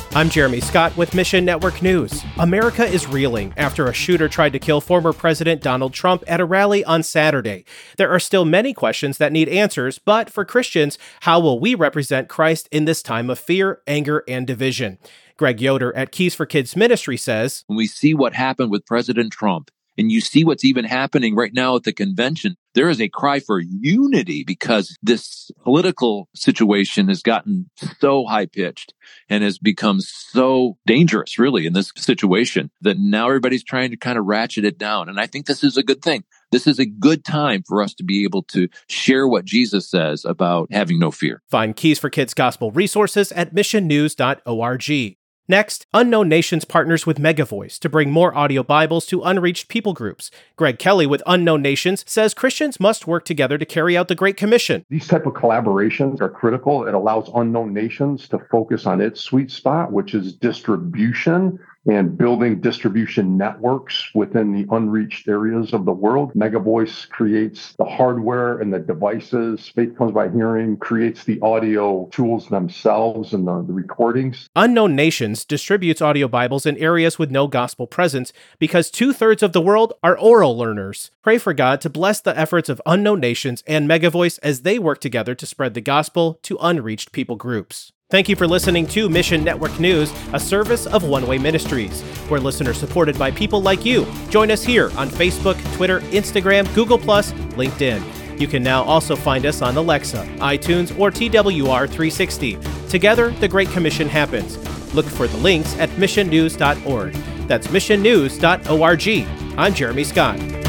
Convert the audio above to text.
I'm Jeremy Scott with Mission Network News. America is reeling after a shooter tried to kill former President Donald Trump at a rally on Saturday. There are still many questions that need answers, but for Christians, how will we represent Christ in this time of fear, anger, and division? Greg Yoder at Keys for Kids Ministry says, when we see what happened with President Trump, and you see what's even happening right now at the convention, there is a cry for unity because this political situation has gotten so high-pitched and has become so dangerous, really, in this situation that now everybody's trying to kind of ratchet it down. And I think this is a good thing. This is a good time for us to be able to share what Jesus says about having no fear. Find Keys for Kids gospel resources at missionnews.org. Next, Unknown Nations partners with MegaVoice to bring more audio Bibles to unreached people groups. Greg Kelly with Unknown Nations says Christians must work together to carry out the Great Commission. These type of collaborations are critical. It allows Unknown Nations to focus on its sweet spot, which is distribution and building distribution networks within the unreached areas of the world. MegaVoice creates the hardware and the devices. Faith comes by hearing, creates the audio tools themselves and the recordings. Unknown Nations distributes audio Bibles in areas with no gospel presence because 2/3 of the world are oral learners. Pray for God to bless the efforts of Unknown Nations and MegaVoice as they work together to spread the gospel to unreached people groups. Thank you for listening to Mission Network News, a service of One Way Ministries. We're listeners supported by people like you. Join us here on Facebook, Twitter, Instagram, Google+, LinkedIn. You can now also find us on Alexa, iTunes, or TWR360. Together, the Great Commission happens. Look for the links at missionnews.org. That's missionnews.org. I'm Jeremy Scott.